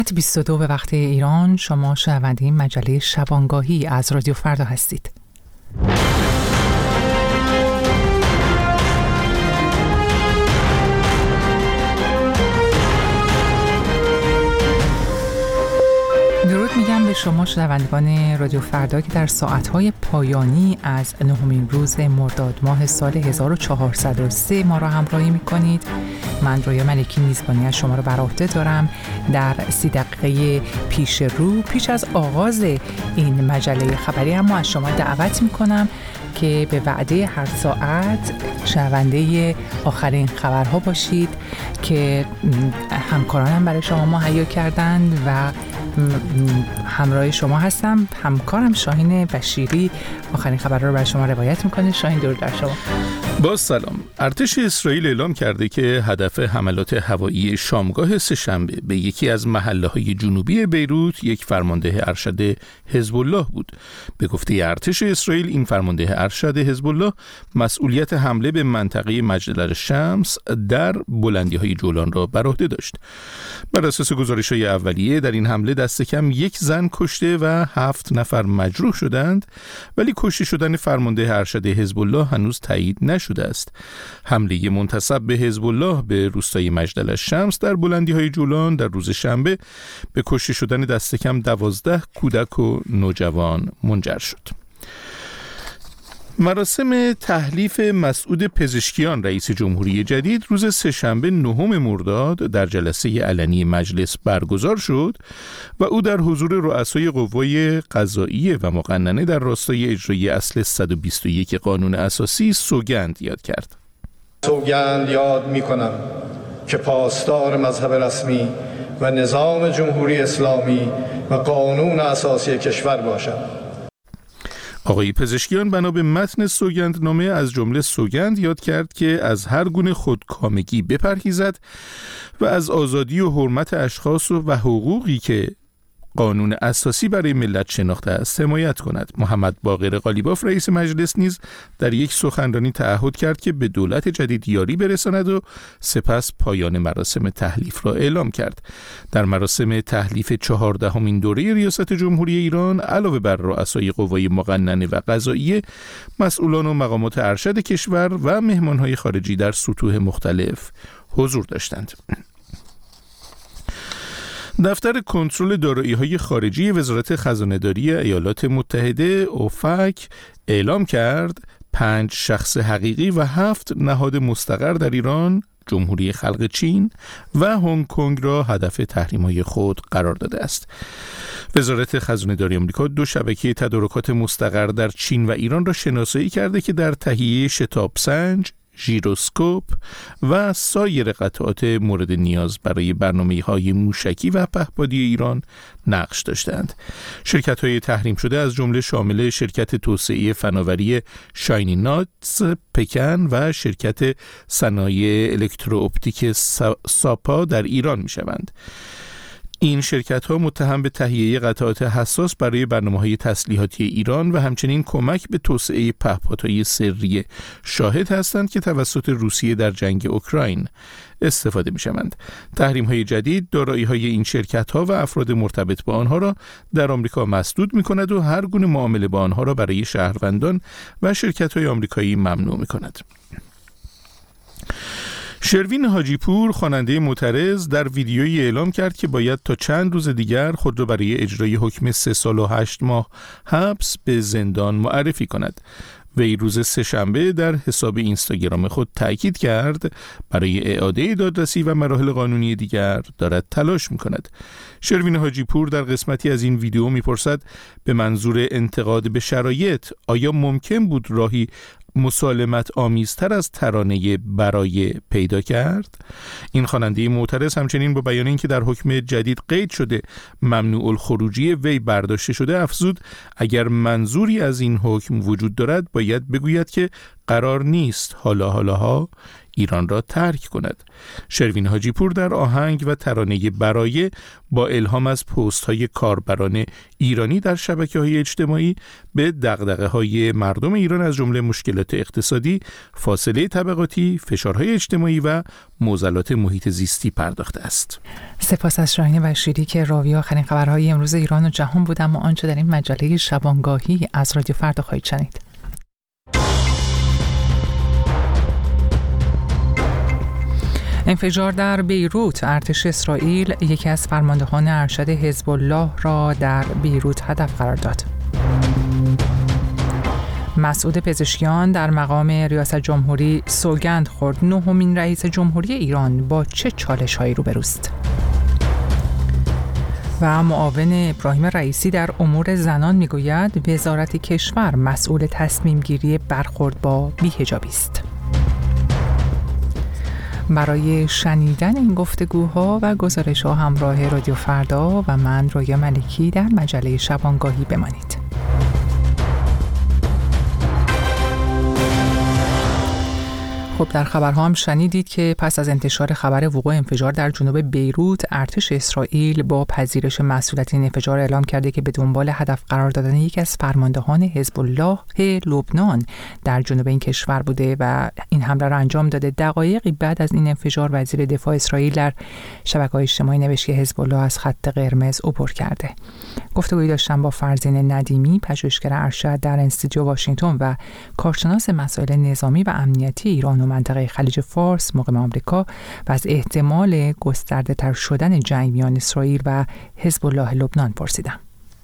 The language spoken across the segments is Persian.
22 به وقت ایران. شما شنونده مجله شبانگاهی از رادیو فردا هستید. درود میگم به شما شنوندگان رادیو فردا که در ساعتهای پایانی از 9مین روز مرداد ماه سال 1403 ما را همراهی میکنید. من رویا ملکی میزبانی از شما رو بر عهده دارم. در 30 دقیقه پیش از آغاز این مجله خبری اما از شما دعوت میکنم که به وعده هر ساعت شنونده آخرین خبرها باشید که همکارانم برای شما مهیا کردند و همراه شما هستم. همکارم شاهین بشیری آخرین خبرها رو برای شما روایت میکنه. شاهین، درود بر شما. با سلام. ارتش اسرائیل اعلام کرده که هدف حملات هوایی شامگاه سه‌شنبه به یکی از محله‌های جنوبی بیروت یک فرمانده ارشد حزب الله بود. به گفته ارتش اسرائیل این فرمانده ارشد حزب الله مسئولیت حمله به منطقه مجدل الشمس در بلندی‌های جولان را بر عهده داشت. بر اساس گزارش‌های اولیه در این حمله دست کم یک زن کشته و 7 نفر مجروح شدند، ولی کشته شدن فرمانده ارشد حزب الله هنوز تایید نشده است. حمله منتسب به حزب الله به روستای مجدل الشمس در بلندی‌های جولان در روز شنبه به کشته شدن دست کم 12 کودک و نوجوان منجر شد. مراسم تحلیف مسعود پزشکیان رئیس جمهوری جدید روز سه‌شنبه 9 مرداد در جلسه علنی مجلس برگزار شد و او در حضور رؤسای قوای قضاییه و مقننه در راستای اجرای اصل 121 قانون اساسی سوگند یاد کرد. سوگند یاد می‌کنم که پاسدار مذهب رسمی و نظام جمهوری اسلامی و قانون اساسی کشور باشم. آقای پزشکیان بنا به متن سوگندنامه از جمله سوگند یاد کرد که از هر گونه خودکامگی بپرهیزد و از آزادی و حرمت اشخاص و حقوقی که قانون اساسی برای ملت شناخته است حمایت کند. محمد باقر قالیباف رئیس مجلس نیز در یک سخنرانی تعهد کرد که به دولت جدید یاری برساند و سپس پایان مراسم تحلیف را اعلام کرد. در مراسم تحلیف 14مین دوره ریاست جمهوری ایران علاوه بر رؤسای قوای مقننه و قضاییه، مسئولان و مقامات ارشد کشور و مهمانهای خارجی در سطوح مختلف حضور داشتند. دفتر کنترل دارایی‌های خارجی وزارت خزانه‌داری ایالات متحده اوفک اعلام کرد 5 شخص حقیقی و 7 نهاد مستقر در ایران، جمهوری خلق چین و هنگ کنگ را هدف تحریم‌های خود قرار داده است. وزارت خزانه‌داری آمریکا 2 شبکه تدارکات مستقر در چین و ایران را شناسایی کرده که در تهیه شتاب سنج، ژیروسکوپ و سایر قطعات مورد نیاز برای برنامه‌های موشکی و پهپادی ایران نقش داشتند. شرکت‌های تحریم شده از جمله شامل شرکت توسعه فناوری شاینی ناتس پکن و شرکت صنایع الکترواپتیک ساپا در ایران می‌شوند. این شرکت‌ها متهم به تهیه قطعات حساس برای برنامه‌های تسلیحاتی ایران و همچنین کمک به توسعه پهپادهای سری شاهد هستند که توسط روسیه در جنگ اوکراین استفاده می‌شوند. تحریم‌های جدید دارایی‌های این شرکت‌ها و افراد مرتبط با آنها را در آمریکا مسدود می‌کند و هر گونه معامله با آنها را برای شهروندان و شرکت‌های آمریکایی ممنوع می‌کند. شروین حاجی پور، خواننده معترض، در ویدیویی اعلام کرد که باید تا چند روز دیگر خود را برای اجرای حکم 3 سال و 8 ماه حبس به زندان معرفی کند. وی روز سه‌شنبه در حساب اینستاگرام خود تاکید کرد برای اعاده دادرسی و مراحل قانونی دیگر دارد تلاش می‌کند. شروین حاجی پور در قسمتی از این ویدیو می‌پرسد به منظور انتقاد به شرایط آیا ممکن بود راهی مسالمت آمیزتر از ترانه برای پیدا کرد؟ این خواننده معترض همچنین با بیان اینکه در حکم جدید قید شده ممنوع الخروجی وی برداشته شده افزود اگر منظوری از این حکم وجود دارد باید بگوید که قرار نیست حالا ایران را ترک کند. شروین حاجی پور در آهنگ و ترانه برایه با الهام از پست‌های کاربران ایرانی در شبکه‌های اجتماعی به دغدغه‌های مردم ایران از جمله مشکلات اقتصادی، فاصله طبقاتی، فشارهای اجتماعی و معضلات محیط زیستی پرداخته است. سپاس از شاهین بشیری که راوی آخرین خبرهای امروز ایران و جهان بود. اما آنچه در این مجله شبانگاهی از رادیو فردا خواهید شنید. انفجار در بیروت. ارتش اسرائیل یکی از فرماندهان ارشد حزب الله را در بیروت هدف قرار داد. مسعود پزشکیان در مقام ریاست جمهوری سوگند خورد. نهمین رئیس جمهوری ایران با چه چالش‌هایی روبروست؟ و معاون ابراهیم رئیسی در امور زنان میگوید وزارت کشور مسئول تصمیم گیری برخورد با بی‌حجابی است. برای شنیدن این گفتگوها و گزارش‌ها همراه رادیو فردا و من رویا ملکی در مجله شبانگاهی بمانید. خب در خبرها هم شنیدید که پس از انتشار خبر وقوع انفجار در جنوب بیروت، ارتش اسرائیل با پذیرش مسئولیت این انفجار اعلام کرده که به دنبال هدف قرار دادن یکی از فرماندهان حزب الله لبنان در جنوب این کشور بوده و این حمله را انجام داده. دقایقی بعد از این انفجار وزیر دفاع اسرائیل در شبکه‌های اجتماعی نوشت که حزب الله از خط قرمز عبور کرده. گفتگویی داشتم با فرزین ندیمی، پژوهشگر ارشد در انستیتوت واشنگتن و کارشناس مسائل نظامی و امنیتی ایران و منطقه خلیج فارس مقیم آمریکا و از احتمال گسترده تر شدن جنگ میان اسرائیل و حزب الله لبنان پرسیدم.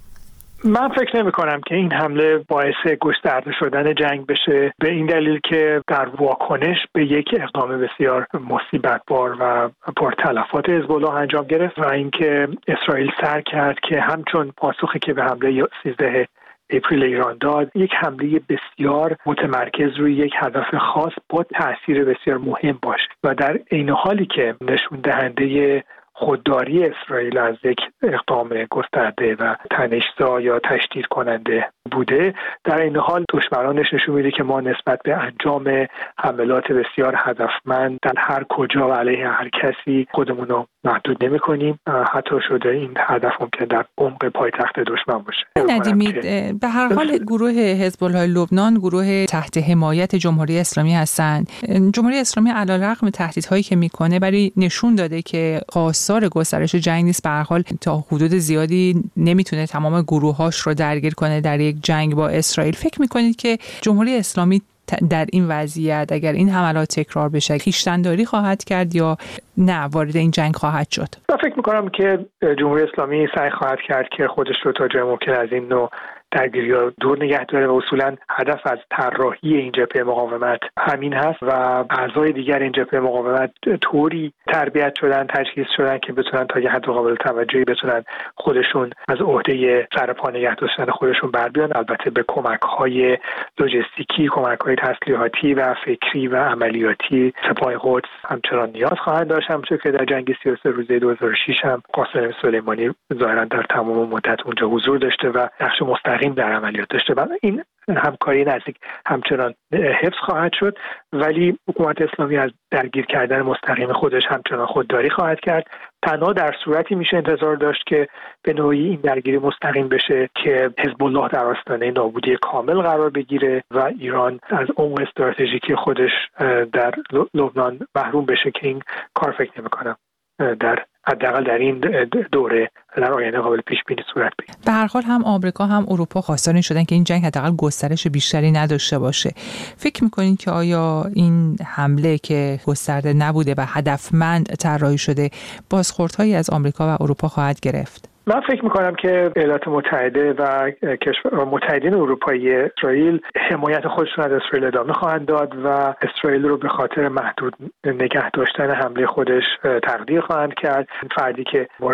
من فکر نمی کنم که این حمله باعث گسترده شدن جنگ بشه، به این دلیل که در واکنش به یک اقدام بسیار مصیبت‌بار و پرتلفات حزب الله انجام گرفت و اینکه اسرائیل سعی کرد که همچون پاسخی که به حمله 13 اپریل ایران داد، یک حمله بسیار متمرکز روی یک هدف خاص با تأثیر بسیار مهم باشه و در عین حالی که نشون دهنده خودداری اسرائیل از یک اقدام گسترده و تنش‌زا یا تشدید کننده بوده، در این حال دشمنانش نشون میده که ما نسبت به انجام حملات بسیار هدفمند در هر کجا و علیه هر کسی خودمون رو محدود نمی کنیم. حتی شده این هدف ممکن در عمق پایتخت دشمن باشه. ندیمی به هر حال گروه حزب الله لبنان گروه تحت حمایت جمهوری اسلامی هستند. جمهوری اسلامی علیرغم تهدیدهایی که میکنه ولی نشون داده که خواستار گسترش جنگ نیست. به هر حال تا حدود زیادی نمیتونه تمام گروهاش رو درگیر کنه در یک جنگ با اسرائیل. فکر میکنید که جمهوری اسلامی در این وضعیت اگر این حملات تکرار بشه خویشتن‌داری خواهد کرد یا نه وارد این جنگ خواهد شد؟ من فکر میکنم که جمهوری اسلامی سعی خواهد کرد که خودش رو تا جای ممکن از این نوع درگیری‌ها دور نگه داره و اصولاً هدف از طراحی این جبهه مقاومت همین هست و اعضای دیگر این جبهه مقاومت طوری تربیت شدن، تجهیز شدن که بتونن تا یه حد قابل توجهی بتونن خودشون از عهده سرپا نگه داشتن خودشون بر بیان. البته به کمک‌های لوجستیکی، کمک‌های تسلیحاتی و فکری و عملیاتی سپاه قدس همچنان نیاز خواهد داشت، همونطور که در جنگ 33 روزه 2006 هم قاسم سلیمانی ظاهراً در تمام مدت اونجا حضور داشته و نقش مستقیم در عملیات داشته و این همکاری نزدیک همچنان حفظ خواهد شد، ولی حکومت اسلامی از درگیر کردن مستقیم خودش همچنان خودداری خواهد کرد. تنها در صورتی میشه انتظار داشت که به نوعی این درگیری مستقیم بشه که حزب الله در آستانه نابودی کامل قرار بگیره و ایران از عمق استراتژیکی خودش در لبنان محروم بشه که این کار فکر نمی‌کنم در حداقل در این دوره در آینده قابل پیش بینی صورت بگیره. به هر حال هم آمریکا هم اروپا خواستار این شدن که این جنگ حداقل گسترش بیشتری نداشته باشه. فکر می‌کنید که آیا این حمله که گسترده نبوده و هدفمند طراحی شده بازخوردهایی از آمریکا و اروپا خواهد گرفت؟ من فکر می‌کنم که ایالات متحده و متحدین اروپایی اسرائیل حمایت خودشون از اسرائیل ادامه خواهند داد و اسرائیل رو به خاطر محدود نگه داشتن حمله خودش تقدیر خواهند کرد. فردی که مورد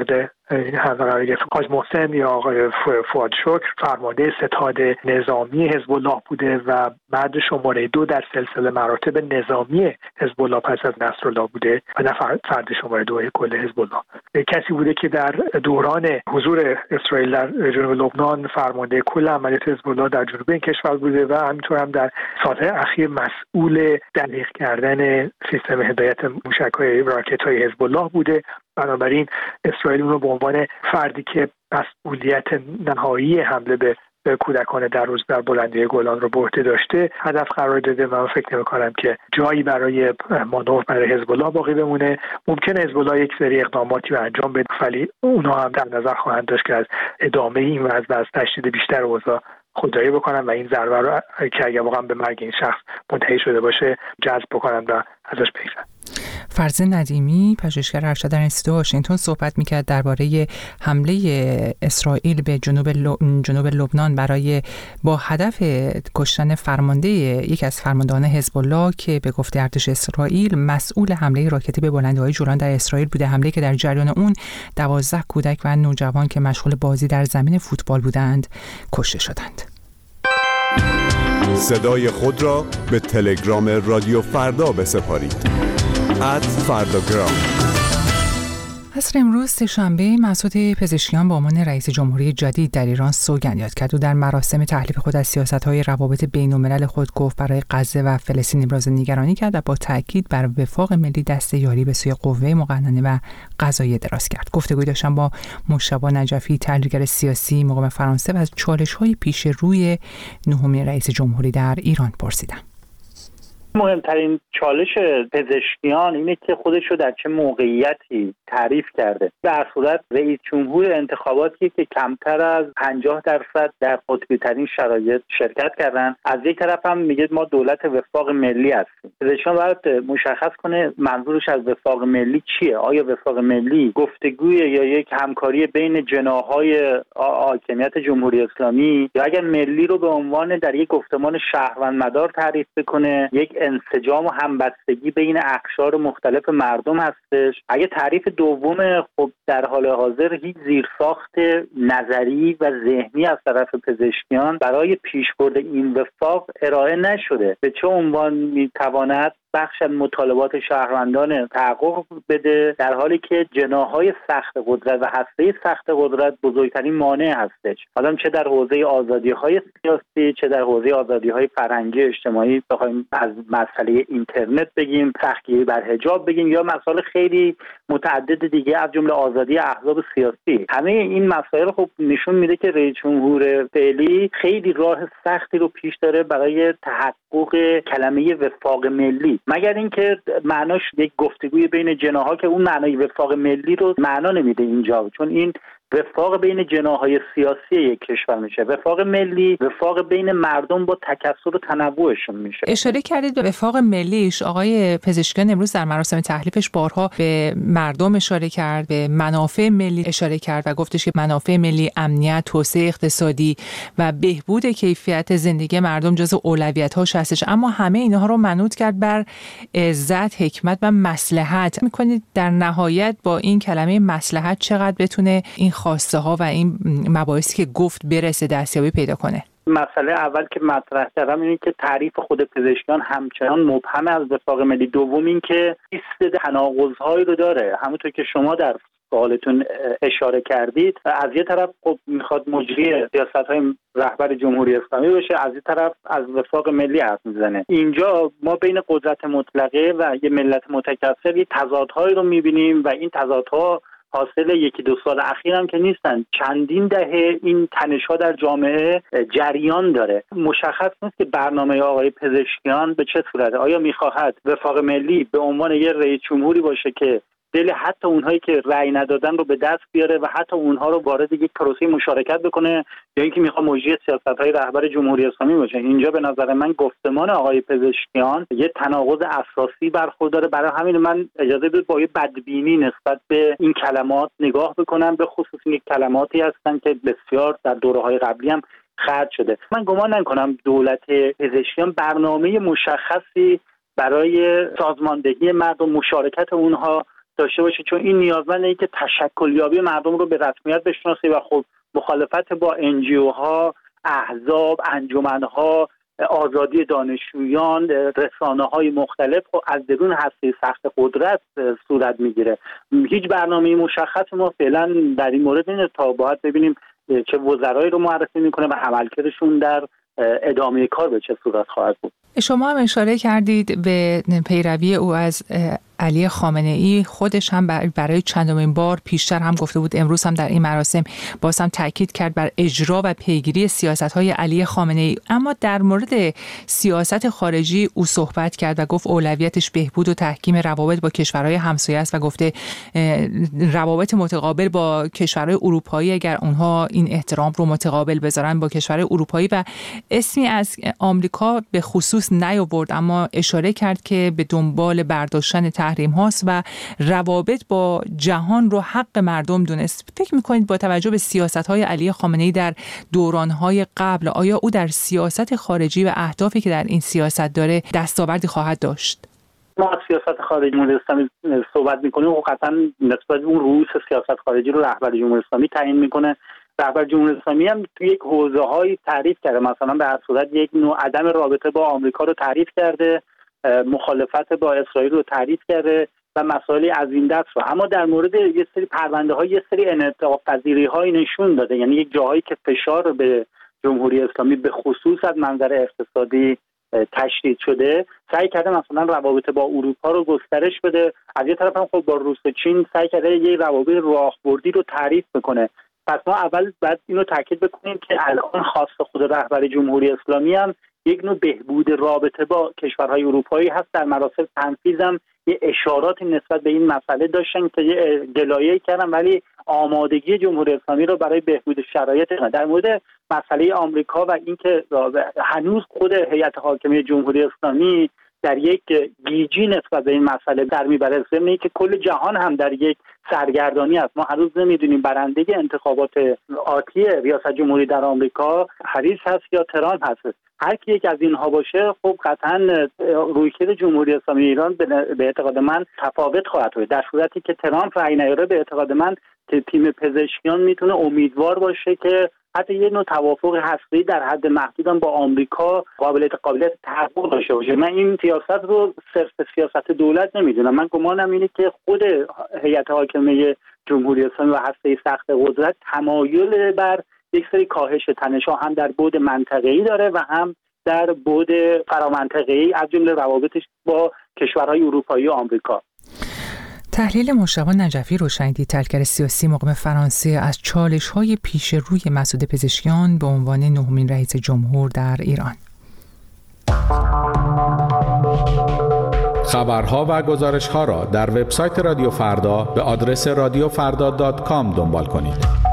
حمله قرار گرفت. حاج محسن یا آقای فؤاد شکر فرمانده ستاد نظامی حزب الله بوده و مرد شماره 2 در سلسله مراتب نظامی حزب الله پس از نصرالله بوده و نه فرد شماره 2 کل حزب الله. کسی بوده که در دوران حضور اسرائیل در جنوب لبنان فرمانده کل عملیات حزب الله در جنوب این کشور بوده و همینطور هم در سال‌های اخیر مسئول دقیق کردن سیستم هدایت موشک‌های راکت‌های حزب الله بوده. بنابراین اسرائیل اون رو به عنوان فردی که مسئولیت نهایی حمله به کودکان در بلندی گولان رو به عهده داشته هدف قرار داده. من فکر نمی‌کنم که جایی برای مانور برای حزب الله باقی بمونه. ممکنه حزب الله یک سری اقداماتی رو انجام بده ولی اونها هم در نظر خواهند داشت که از ادامه این وضع و از تشدید بیشتر اوضاع خودداری بکنن و این ضربه رو که اگه واقعا به مرگ این شخص منتهی شده باشه جذب بکنن و ازش بگذرن. فرزین ندیمی پژوهشگر ارشد در انستیتوت واشنگتن صحبت می‌کرد درباره حمله اسرائیل به جنوب لبنان برای با هدف کشتن فرمانده یکی از فرماندهان حزب الله که به گفته ارتش اسرائیل مسئول حمله راکتی به بلندی‌های جولان در اسرائیل بوده، حمله که در جریان اون 12 کودک و نوجوان که مشغول بازی در زمین فوتبال بودند کشته شدند. صدای خود را به تلگرام رادیو فردا بسپارید. @فرداگرام. عصر امروز سه‌شنبه مسعود پزشکیان به عنوان رئیس جمهوری جدید در ایران سوگند یاد کرد و در مراسم تحلیف خود از سیاست‌های روابط بین‌الملل خود گفت برای غزه و فلسطین ابراز نگرانی کرد و با تاکید بر وفاق ملی دست یاری به سوی قوه مقننه و قضاییه دراز کرد. گفتگوی داشتم با مجتبی نجفی تحلیلگر سیاسی مقام فرانسه و از چالش‌های پیش روی نهمین رئیس جمهوری در ایران پرسیدم. مهمترین چالش پزشکیان اینه که خودش رو در چه موقعیتی تعریف کرده. در صورت رئیس جمهور انتخاباتی که کمتر از 50% در قطبی ترین شرایط شرکت کردن، از یک طرف هم میگه ما دولت وفاق ملی هستیم. پزشکیان باید مشخص کنه منظورش از وفاق ملی چیه؟ آیا وفاق ملی گفتگوی یا یک همکاری بین جناح‌های حاکمیت جمهوری اسلامی یا اگر ملی رو به عنوان در یک گفتمان شهروندمدار تعریف بکنه یک انسجام و همبستگی بین اقشار مختلف مردم هستش؟ اگه تعریف دوم خب در حال حاضر هیچ زیرساخت نظری و ذهنی از طرف پزشکیان برای پیشبرد این وفاق ارائه نشده. به چه عنوان میتواند بخش از مطالبات شهروندان تحقق بده در حالی که جناح‌های سخت قدرت و هسته سخت قدرت بزرگترین مانع هستش. حالا چه در حوزه آزادی‌های سیاسی چه در حوزه آزادی‌های فرهنگی اجتماعی، بخوایم از مسئله اینترنت بگیم، سختگیری بر حجاب بگیم یا مسائل خیلی متعدد دیگه از جمله آزادی احزاب سیاسی، همه این مسائل خب نشون میده که رئیس جمهور فعلی خیلی راه سختی رو پیش داره برای تحقق کلمه وفاق ملی، مگر اینکه معناش یک گفتگوی بین جناح‌ها که اون معنای وفاق ملی رو معنا نمیده اینجا، چون این وفاق بین جناح‌های سیاسی یک کشور میشه. وفاق ملی وفاق بین مردم با تکثر و تنوعشون میشه. اشاره کردید به وفاق ملیش. آقای پزشکیان امروز در مراسم تحلیفش بارها به مردم اشاره کرد، به منافع ملی اشاره کرد و گفتش که منافع ملی امنیت، توسعه اقتصادی و بهبود کیفیت زندگی مردم جزو اولویت‌هاش هستش، اما همه اینها رو منوط کرد بر عزت، حکمت و مصلحت. می‌کنید در نهایت با این کلمه مصلحت چقدر بتونه این خواسته ها و این مباحثی که گفت برسه دستیابی پیدا کنه؟ مسئله اول که مطرح کردم اینه که تعریف خود پزشکیان همچنان مبهم از وفاق ملی. دوم این که لیست تناقض‌هایی رو داره، همونطور که شما در سوالتون اشاره کردید. از یه طرف خب میخواد مجری سیاست‌های رهبر جمهوری اسلامی باشه، از یه طرف از وفاق ملی حرف میزنه. اینجا ما بین قدرت مطلقه و یه ملت متکثر یه تضادهایی رو میبینیم و این تضادها حاصل یکی دو سال اخیر هم که نیستن، چندین دهه این تنش‌ها در جامعه جریان داره. مشخص نیست که برنامه آقای پزشکیان به چه صورته. آیا میخواهد وفاق ملی به عنوان یه رئیس جمهوری باشه که دل حتی اونهایی که رأی ندادن رو به دست بیاره و حتی اونها رو وارد یک پروسه مشارکت بکنه، یا اینکه میخواد مجری سیاست‌های رهبر جمهوری اسلامی باشه؟ اینجا به نظر من گفتمان آقای پزشکیان یه تناقض اساسی برخورداره. برای همین من اجازه بدید با یه بدبینی نسبت به این کلمات نگاه بکنم، به خصوص این کلماتی هستن که بسیار در دوره‌های قبلی هم خرج شده. من گمان نکنم دولت پزشکیان برنامه مشخصی برای سازماندهی مردم، مشارکت اونها داشته باشه، چون این نیازمنده اینه که تشکلیابی مردم رو به رسمیت بشناسه و خب مخالفت با NGO ها، احزاب، انجمنها، آزادی دانشجویان، رسانه‌های مختلف خب از درون هسته سخت قدرت صورت میگیره. هیچ برنامه مشخص ما فعلا در این مورد نیست تا باید ببینیم چه وزرایی رو معرفی میکنه و عملکردشون در ادامه کار به چه صورت خواهد بود. شما هم اشاره کردید به پیروی او از علی خامنه‌ای. خودش هم برای چندمین بار پیشتر هم گفته بود، امروز هم در این مراسم باز هم تاکید کرد بر اجرا و پیگیری سیاست‌های علی خامنه‌ای. اما در مورد سیاست خارجی او صحبت کرد و گفت اولویتش بهبود و تحکیم روابط با کشورهای همسایه است و گفته روابط متقابل با کشورهای اروپایی، اگر اونها این احترام رو متقابل بذارن با کشورهای اروپایی، و اسمی از آمریکا به خصوص نیاورد، اما اشاره کرد که به دنبال برداشتن تحریم هاست و روابط با جهان رو حق مردم دونست. فکر میکنید با توجه به سیاست های علی خامنه‌ای در دوران های قبل، آیا او در سیاست خارجی و اهدافی که در این سیاست داره دستاوردی خواهد داشت؟ ما از سیاست خارجی جمهوری اسلامی صحبت میکنیم و قطعا نسبت به اون رؤوس سیاست خارجی رو رهبر جمهوری اسلامی تعیین میکنه. رهبر جمهوری اسلامی هم توی یک حوزه‌های تعریف کرده، مثلا به هر صورت یک نوع عدم رابطه با آمریکا رو تعریف کرده، مخالفت با اسرائیل رو تعریف کرده و مسائلی از این دست رو. اما در مورد یه سری پرونده‌ها یه سری انعطاف پذیری‌های نشون داده، یعنی یک جاهایی که فشار به جمهوری اسلامی به خصوص از منظر اقتصادی تشدید شده، سعی کرده مثلا روابط با اروپا رو گسترش بده. از یه طرف هم خب با روسیه و چین سعی کرده یه روابط راهبردی رو تعریف بکنه. پس ما اول باید اینو تاکید بکنیم که الان خواست خود رهبر جمهوری اسلامی هم یک نوع بهبود رابطه با کشورهای اروپایی هست. در مراسم تنفیذ هم یه اشاراتی نسبت به این مسئله داشتن که یه گلایه‌ای کردن، ولی آمادگی جمهوری اسلامی رو برای بهبود شرایط در مورد مسئله آمریکا و اینکه هنوز خود هیئت حاکمه جمهوری اسلامی در یک گیجی نسبت به این مسئله در میبره، ضمن که کل جهان هم در یک سرگردانی است. ما هنوز نمیدونیم برنده انتخابات آتی ریاست جمهوری در آمریکا هریس هست یا ترامپ هست. هر کی یک از اینها باشه خب قطعا رویکرد جمهوری اسلامی ایران به اعتقاد من تفاوت خواهد بود. در صورتی که ترامپ رأی نیاره، به اعتقاد من تیم پزشکیان میتونه امیدوار باشه که حتی یه نوع توافق هسته‌ای در حد محدودم با آمریکا قابلیت تحقق داشته باشه. من این سیاست رو صرف سیاست دولت نمیدونم. من گمانم اینه که خود هیئت حاکمه جمهوری اسلامی و هسته سخت قدرت تمایل بر یک سری کاهش تنش‌ها هم در بعد منطقه‌ای داره و هم در بعد فرامنطقه‌ای، از جمله روابطش با کشورهای اروپایی و آمریکا. تحلیل مجتبی نجفی رو شنیدید، تحلیلگر سیاسی مقیم فرانسه، از چالش‌های پیش روی مسعود پزشکیان به عنوان نهمین رئیس جمهور در ایران. خبرها و گزارش‌ها را در وبسایت رادیو فردا به آدرس radiofarda.com دنبال کنید.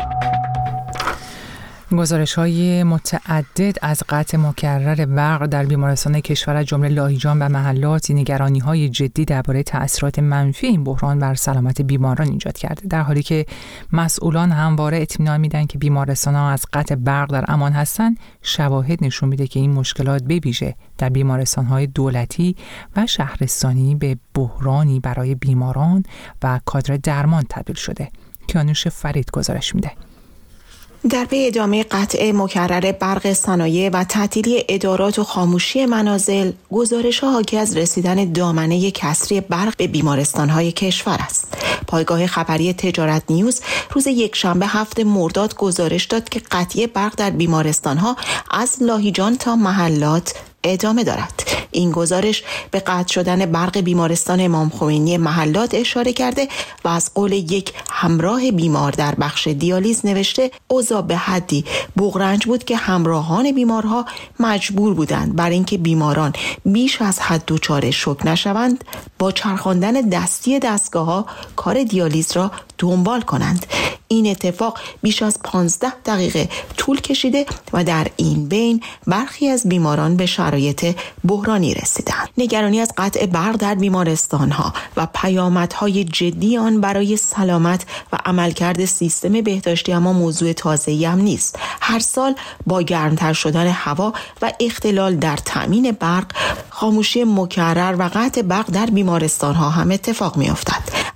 گزارش‌های متعدد از قطع مکرر برق در بیمارستان کشور از جمله لاهیجان و محلات نگرانی‌های جدی درباره تأثیرات منفی این بحران بر سلامت بیماران ایجاد کرده، در حالی که مسئولان همواره اطمینان میدن که بیمارستان‌ها از قطع برق در امان هستند. شواهد نشون میده که این مشکلات به ویژه در بیمارستان‌های دولتی و شهرستانی به بحرانی برای بیماران و کادر درمان تبدیل شده. کیانوش فرید گزارش میده. در پی ادامه قطع مکرر برق صنایع و تعطیلی ادارات و خاموشی منازل، گزارش‌ها حاکی از رسیدن دامنه کسری برق به بیمارستان‌های کشور است. پایگاه خبری تجارت نیوز روز یکشنبه 7 مرداد گزارش داد که قطعی برق در بیمارستان‌ها از لاهیجان تا محلات ادامه دارد. این گزارش به قطع شدن برق بیمارستان امام خمینی محلات اشاره کرده و از قول یک همراه بیمار در بخش دیالیز نوشته اوضاع به حدی بغرنج بود که همراهان بیمارها مجبور بودند برای اینکه بیماران بیش از حد دچار شوک نشوند با چرخاندن دستی دستگاه‌ها کار دیالیز را دنبال کنند. این اتفاق بیش از 15 دقیقه طول کشیده و در این بین برخی از بیماران به شرایط بحرانی رسیدند. نگرانی از قطع برق در بیمارستان‌ها و پیامدهای جدی آن برای سلامت و عملکرد سیستم بهداشتی اما موضوع تازه‌ای هم نیست. هر سال با گرمتر شدن هوا و اختلال در تامین برق، خاموشی مکرر و قطع برق در بیمارستان‌ها هم اتفاق می‌افتد.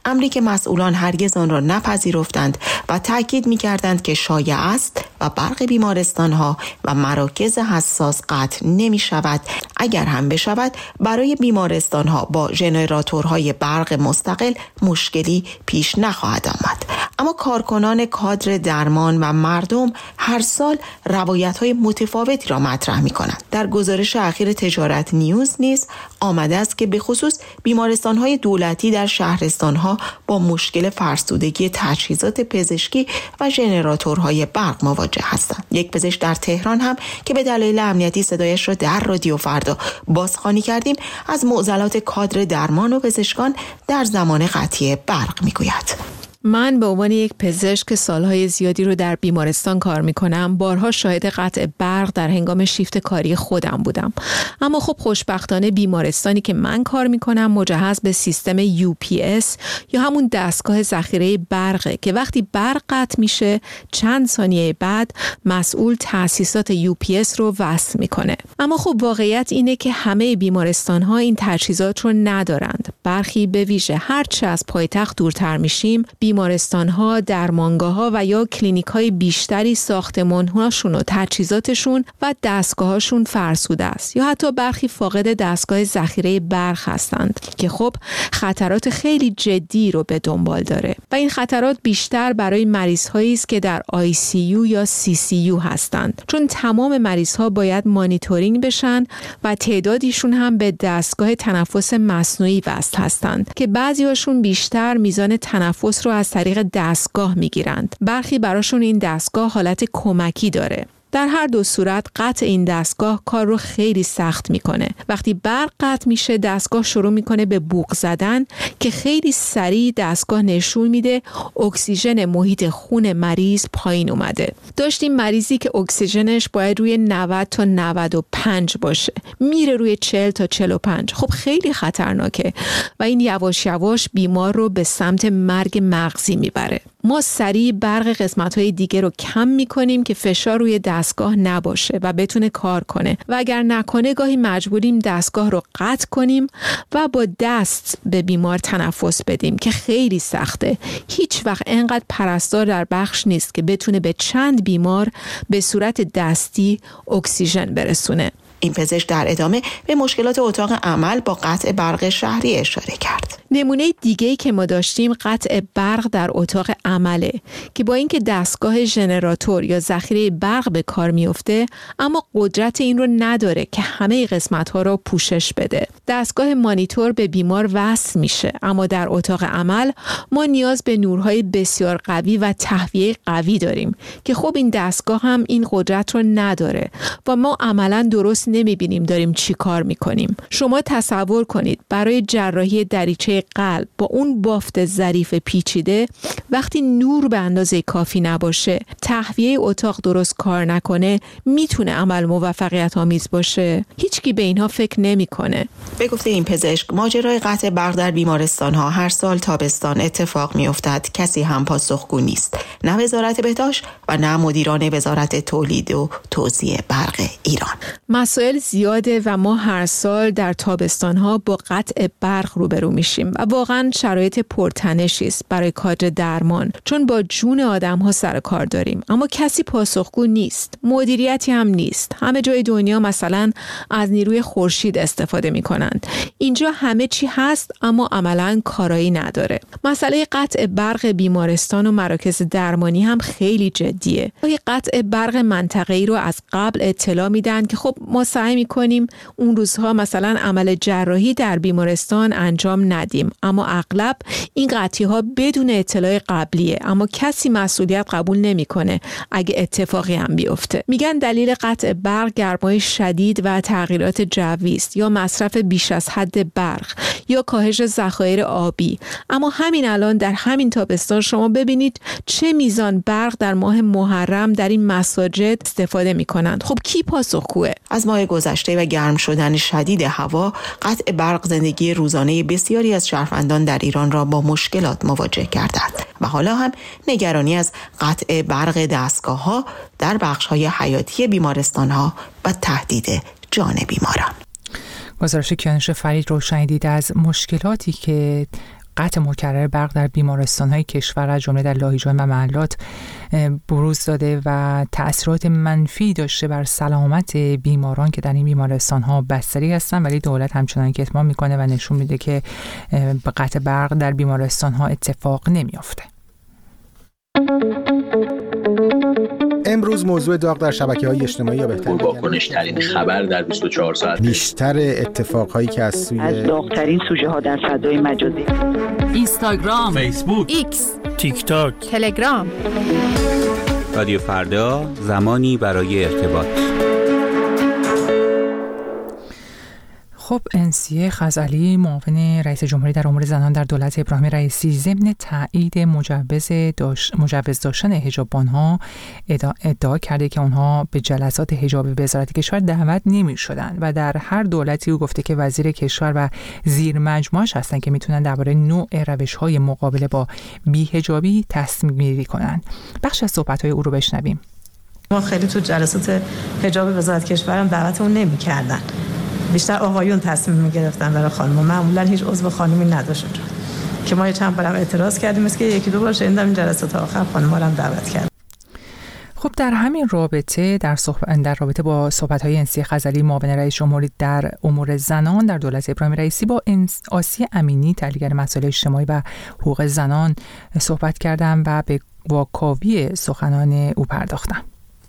امری که مسئولان هرگز آن را نپذیرفتند و تاکید می‌کردند که شایع است و برق بیمارستان‌ها و مراکز حساس قطع نمی‌شود. اگر هم بشود برای بیمارستان‌ها با ژنراتورهای برق مستقل مشکلی پیش نخواهد آمد. اما کارکنان کادر درمان و مردم هر سال روایت‌های متفاوتی را مطرح می‌کنند. در گزارش اخیر تجارت نیوز نیز آمده است که به خصوص بیمارستان‌های دولتی در شهرستان‌ها با مشکل فرسودگی تجهیزات پزشکی و ژنراتورهای برق مواجه هستند. یک پزشک در تهران هم که به دلایل امنیتی صدایش را در رادیو فردا بازخوانی کردیم، از معضلات کادر درمان و پزشکان در زمان قطعی برق میگوید. من به عنوان یک پزشک که سالهای زیادی رو در بیمارستان کار میکنم بارها شاهد قطع برق در هنگام شیفت کاری خودم بودم. اما خب خوشبختانه بیمارستانی که من کار میکنم مجهز به سیستم UPS یا همون دستگاه ذخیره برقه که وقتی برق قطع میشه چند ثانیه بعد مسئول تاسیسات UPS رو وصل میکنه. اما خب واقعیت اینه که همه بیمارستان ها این تجهیزات رو ندارند. برخی به ویژه هرچه از پایتخت دورتر میشیم بیمارستان‌ها، درمانگاه‌ها و یا کلینیک‌های بیشتری ساختمان‌هاشون و تجهیزاتشون و دستگاه‌هاشون فرسوده است یا حتی برخی فاقد دستگاه ذخیره برق هستند که خب خطرات خیلی جدی رو به دنبال داره و این خطرات بیشتر برای مریض‌هایی است که در ICU یا CCU هستند، چون تمام مریض‌ها باید مانیتورینگ بشن و تعدادیشون هم به دستگاه تنفس مصنوعی وصل هستند که بعضی‌هاشون بیشتر میزان تنفس رو از طریق دستگاه میگیرند. برخی براشون این دستگاه حالت کمکی داره. در هر دو صورت قطع این دستگاه کار رو خیلی سخت میکنه. وقتی برق قطع میشه دستگاه شروع میکنه به بوق زدن که خیلی سریع دستگاه نشون میده اکسیژن محیط خون مریض پایین اومده. داشتیم مریضی که اکسیژنش باید روی 90 تا 95 باشه، میره روی 40 تا 45. خب خیلی خطرناکه و این یواش یواش بیمار رو به سمت مرگ مغزی میبره. ما سریع برق قسمت‌های دیگه رو کم می‌کنیم که فشار روی دستگاه نباشه و بتونه کار کنه و اگر نکنه گاهی مجبوریم دستگاه رو قطع کنیم و با دست به بیمار تنفس بدیم که خیلی سخته. هیچ وقت انقدر پرستار در بخش نیست که بتونه به چند بیمار به صورت دستی اکسیژن برسونه. این پزشک در ادامه به مشکلات اتاق عمل با قطع برق شهری اشاره کرد. نمونه دیگه‌ای که ما داشتیم قطع برق در اتاق عمله که با اینکه دستگاه ژنراتور یا ذخیره برق به کار میفته اما قدرت این رو نداره که همه قسمت‌ها رو پوشش بده. دستگاه مانیتور به بیمار وصل میشه اما در اتاق عمل ما نیاز به نورهای بسیار قوی و تهویه قوی داریم که خب این دستگاه هم این قدرت رو نداره و ما عملاً درست نمیبینیم داریم چی کار میکنیم. شما تصور کنید برای جراحی دریچه قلب با اون بافت ظریف پیچیده وقتی نور به اندازه کافی نباشه، تهویه اتاق درست کار نکنه، میتونه عمل موفقیت آمیز باشه؟ هیچکی به اینها فکر نمیکنه. به گفته این پزشک ماجرای قطع برق در بیمارستان ها هر سال تابستان اتفاق میافتد. کسی هم پاسخگو نیست، نه وزارت بهداشت و نه مدیران وزارت تولید و توزیع برق ایران. مسائل زیاده و ما هر سال در تابستان ها با قطع برق روبرو میشیم و واقعا شرایط پرتنشی است برای کادر درمان، چون با جون آدم ها سر کار داریم اما کسی پاسخگو نیست، مدیریتی هم نیست. همه جای دنیا مثلا از نیروی خورشید استفاده میکنند، اینجا همه چی هست اما عملا کارایی نداره. مسئله قطع برق بیمارستان و مراکز درمانی هم خیلی جدیه. قطع برق منطقه‌ای رو از قبل اطلاع میدن که خب ما سعی میکنیم اون روزها مثلا عمل جراحی در بیمارستان انجام ندیم اما اغلب این قطعی ها بدون اطلاع قبلیه اما کسی مسئولیت قبول نمیکنه اگه اتفاقی هم بیفته. میگن دلیل قطع برق گرمای شدید و تغییرات جوی است یا مصرف بیش از حد برق یا کاهش ذخایر آبی. اما همین الان در همین تابستان شما ببینید چه میزان برق در ماه محرم در این مساجد استفاده میکنند. خب کی پاسخگوه؟ از ماه گذشته و گرم شدن شدید هوا، قطع برق زندگی روزانه بسیاری از شهروندان در ایران را با مشکلات مواجه کرده است و حالا هم نگرانی از قطع برق دستگاه‌ها در بخش‌های حیاتی بیمارستان‌ها و تهدید جان بیماران. گزارش کیانوش فرید رو شنیدید از مشکلاتی که قطع مکرر برق در بیمارستان‌های کشور از جمله در لاهیجان و محلات بروز داده و تأثیرات منفی داشته بر سلامت بیماران که در این بیمارستان‌ها بستری هستند، ولی دولت همچنان که اتمام میکنه و نشون میده که قطع برق در بیمارستان‌ها اتفاق نمیافته. امروز موضوع داغ در شبکه‌های اجتماعی یا بهتر واکنش‌ترین خبر در 24 ساعت، بیشتر اتفاقهایی که از داغ‌ترین سوژه‌ها در فضای مجازی، اینستاگرام، فیسبوک، ایکس، تیک تاک، تلگرام. رادیو فردا، زمانی برای ارتباط. خب انسیه خزعلی، معاون رئیس جمهوری در امور زنان در دولت ابراهیم رئیسی، ضمن تایید مجوز داشتن حجاببان‌ها ادعا کرده که آنها به جلسات حجاب وزارت کشور دعوت نمی‌شدند و در هر دولتی او گفته که وزیر کشور و زیر مجموعش هستند که میتونن درباره نوع روش‌های مقابله با بی‌حجابی تصمیم گیری کنند. بخش از صحبت‌های او رو بشنویم. ما خیلی تو جلسات حجاب وزارت کشور هم دعوتمون نمی‌کردن. بیشتر آقایون تصمیم می‌گرفتن برای خانم‌ها، معمولاً هیچ عضو خانمی نداشت اونجا که ما چند بارم اعتراض کردیم، مثل که یکی دو بار شنیدم این جلسات آخر خانم‌ها هم دعوت کرد. خب در همین رابطه در رابطه با صحبت‌های انسیه خزعلی، معاون رئیس جمهوری در امور زنان در دولت ابراهیم رئیسی، با آسیه امینی، تحلیلگر مسائل اجتماعی و حقوق زنان صحبت کردم و به واکاوی سخنان او پرداختم.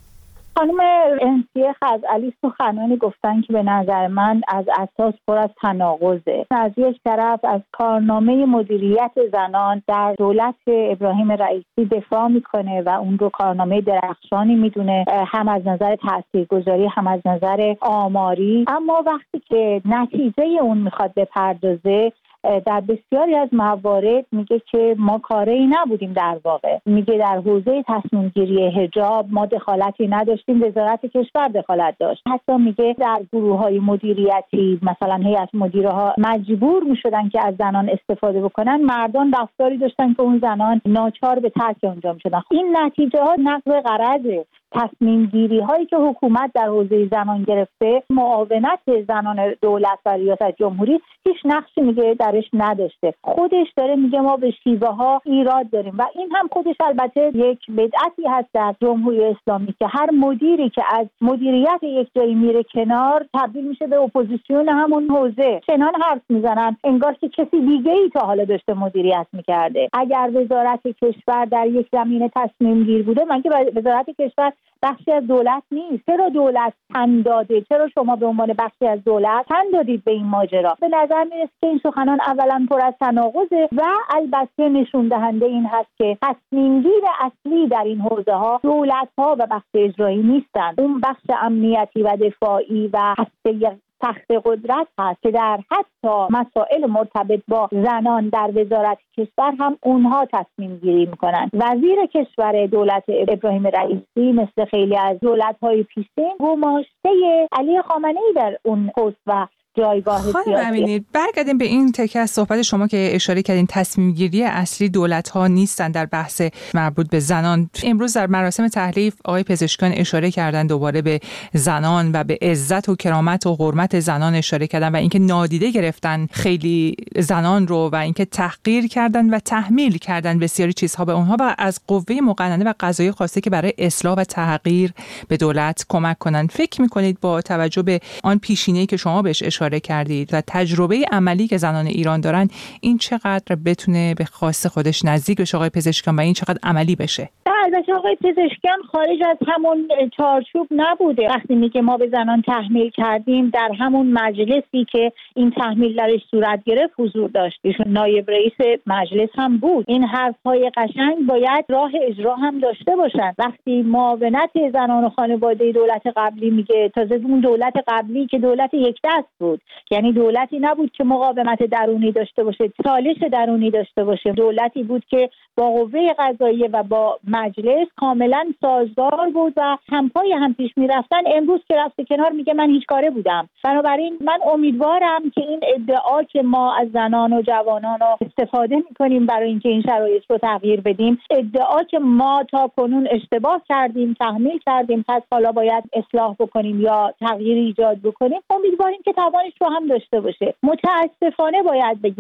خانم انسیه خزعلی سخنانی گفتن که به نظر من از اساس پر از تناقضه. از یک طرف از کارنامه مدیریت زنان در دولت ابراهیم رئیسی دفاع میکنه و اون رو کارنامه درخشانی میدونه، هم از نظر تاثیرگذاری هم از نظر آماری، اما وقتی که نتیجه اون میخواد بپردازه در بسیاری از موارد میگه که ما کاری نبودیم. در واقع میگه در حوزه تصمیم گیری حجاب ما دخالتی نداشتیم، وزارت کشور دخالت داشت. حتی میگه در گروه‌های مدیریتی مثلا هیئت مدیرها مجبور میشدن که از زنان استفاده بکنن، مردان رفتاری داشتن که اون زنان ناچار به ترک اونجا میشدن. این نتیجه ها نقض غرضه. تصمیم گیری هایی که حکومت در حوزه زنان گرفته، معاونت زنان دولت و ریاست جمهوری هیچ نقشی میگه درش نداشته. خودش داره میگه ما به شیوه ها ایراد داریم و این هم خودش البته یک بدعتی هست در جمهوری اسلامی که هر مدیری که از مدیریت یک جایی میره کنار تبدیل میشه به اپوزیسیون همون حوزه. چنان حرف میزنن انگار که کسی دیگه ای تا حالا داشته مدیریت میکرده. اگر وزارت کشور در یک زمینه تصمیم گیر بوده، مگه وزارت کشور بخشی از دولت نیست؟ چرا دولت تن داده؟ چرا شما به عنوان بخشی از دولت تن دادید به این ماجرا؟ به نظر میرسه که این سخنان اولا پر از تناقضه و البته نشون دهنده این هست که تصمیم گیر اصلی در این حوزه ها دولت ها و بخش اجرایی نیستند. اون بخش امنیتی و دفاعی و هسته تخت قدرت هست که در حتی مسائل مرتبط با زنان در وزارت کشور هم اونها تصمیم گیری میکنن. وزیر کشور دولت ابراهیم رئیسی مثل خیلی از دولت‌های پیشین گماشته علی خامنه‌ای در اون پست و جایگاه سیاسی. خانم امینی، برگردیم به این تکه از صحبت شما که اشاره کردین تصمیم گیری اصلی دولت‌ها نیستن در بحث مربوط به زنان. امروز در مراسم تحلیف آقای پزشکیان اشاره کردن دوباره به زنان و به عزت و کرامت و حرمت زنان اشاره کردن و اینکه نادیده گرفتن خیلی زنان رو و اینکه تحقیر کردن و تحمیل کردن بسیاری چیزها به اونها و از قوه مقننه و قضایی خواسته که برای اصلاح و تغییر به دولت کمک کنن. فکر می‌کنید با توجه به آن پیشینه‌ای که شما بهش اشاره کردید و تجربه عملی که زنان ایران دارن، این چقدر بتونه به خواست خودش نزدیک بشه آقای پزشکیان و این چقدر عملی بشه؟ البته آقای پزشکیان خارج از همون چارچوب نبوده. وقتی میگه ما به زنان تحمیل کردیم، در همون مجلسی که این تحمیل درش صورت گرفت حضور داشت، ایشون نایب رئیس مجلس هم بود. این حرفهای قشنگ باید راه اجرا هم داشته باشن. وقتی معاونت زنان و خانواده دولت قبلی میگه، تازه اون دولت قبلی که دولت یک دست بود، یعنی دولتی نبود که مقاومت درونی داشته باشه، چالش درونی داشته باشه، دولتی بود که با قوه قضاییه و با مجلس کاملا سازگار بود و همپای هم پیش میرفتن. امروز که رفته کنار میگه من هیچ کاره بودم. بنابراین من امیدوارم که این ادعا که ما از زنان و جوانان رو استفاده میکنیم برای اینکه این شرایط رو تغییر بدیم، ادعا که ما تا کنون اشتباه کردیم، تحمیل کردیم، پس حالا باید اصلاح بکنیم یا تغییر ایجاد بکنیم، امیدواریم که توانش رو هم داشته باشه. متاسفانه باید بگیم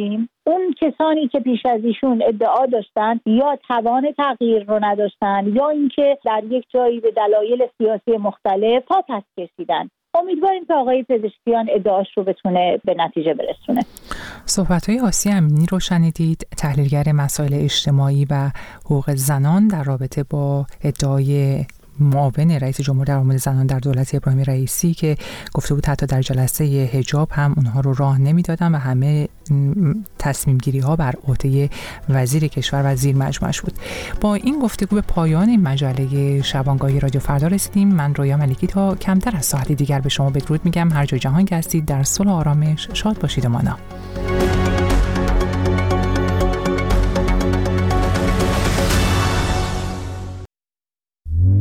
اون کسانی که پیش از ایشون ادعا داشتن یا توان تغییر رو نداشتن یا اینکه در یک جایی به دلایل سیاسی مختلف پا پس کشیدن. امیدواریم که آقای پزشکیان ادعاش رو بتونه به نتیجه برسونه. صحبت‌های آسیه امینی رو شنیدید، تحلیلگر مسائل اجتماعی و حقوق زنان در رابطه با ادعای معاون رئیس جمهور در امور زنان در دولت ابراهیم رئیسی که گفته بود حتی در جلسه حجاب هم اونها رو راه نمیدادن و همه تصمیم گیری ها بر عهده وزیر کشور و زیر مجموعش بود. با این گفتگو به پایان این مجله شبانگاهی رادیو فردا رسیدیم. من رویا ملکی تا کمتر از ساعتی دیگر به شما بدرود میگم. هر جای جهان که هستید در صلح و آرامش شاد باشید و مانا.